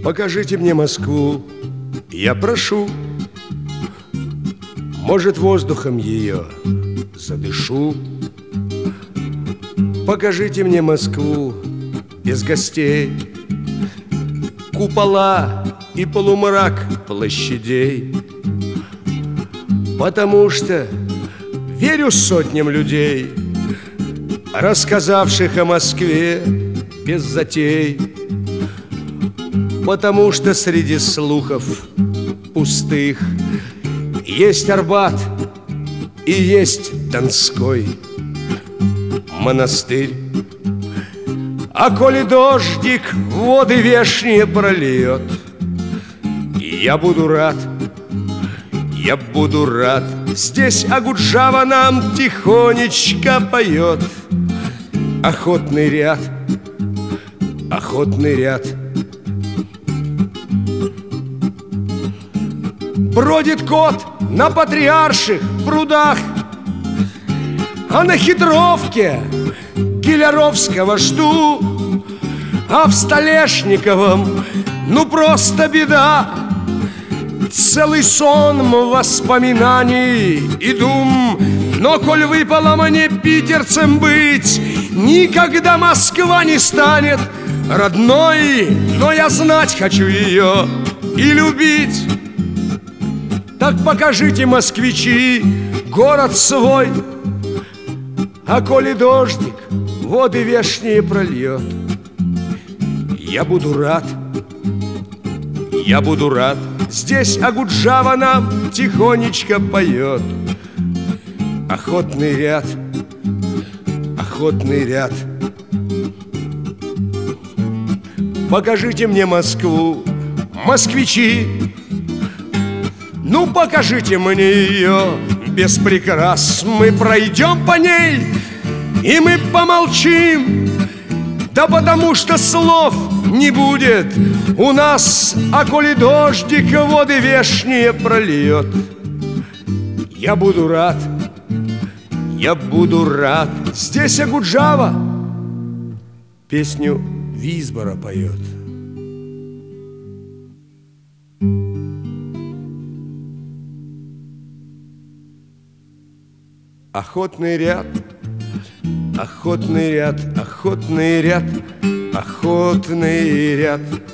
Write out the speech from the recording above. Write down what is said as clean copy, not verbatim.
Покажите мне Москву, я прошу. Может, воздухом ее задышу. Покажите мне Москву без гостей, купола и полумрак площадей. Потому что верю сотням людей, рассказавших о Москве без затей. Потому что среди слухов пустых есть Арбат и есть Донской монастырь. А коли дождик воды вешние прольет, я буду рад, я буду рад. Здесь Акуджава нам тихонечко поет. Охотный ряд, охотный ряд. Бродит кот на Патриарших прудах, а на Хитровке Киляровского жду, а в Столешниковом ну просто беда. Целый сон воспоминаний и дум. Но коль выпало мне питерцем быть, никогда Москва не станет родной. Но я знать хочу ее и любить. Так покажите, москвичи, город свой. А коли дождик воды вешние прольет, я буду рад, я буду рад. Здесь Акуджава нам тихонечко поет. Охотный ряд, охотный ряд. Покажите мне Москву, москвичи. Ну, покажите мне ее без прикрас. Мы пройдем по ней, и мы помолчим. Да потому что слов не будет у нас. А коли дождик воды вешние прольет, я буду рад, я буду рад. Здесь Акуджава песню Визбора поет. Охотный ряд, охотный ряд, охотный ряд, охотный ряд.